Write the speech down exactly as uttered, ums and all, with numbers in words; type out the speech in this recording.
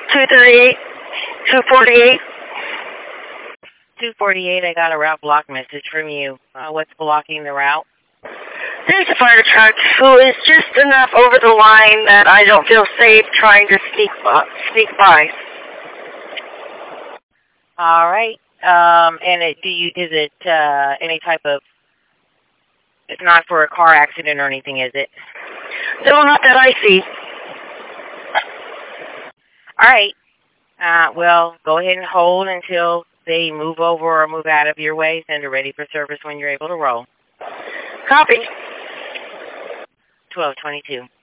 two thirty-eight, two forty-eight. two forty-eight, I got a route block message from you. Uh, what's blocking the route? There's a fire truck who is just enough over the line that I don't feel safe trying to sneak, uh, sneak by. All right. Um, and it, do you, is it uh, any type of, it's not for a car accident or anything, is it? No, not that I see. All right. Uh, well, go ahead and hold until they move over or move out of your way. Send her ready for service when you're able to roll. Copy. twelve twenty-two.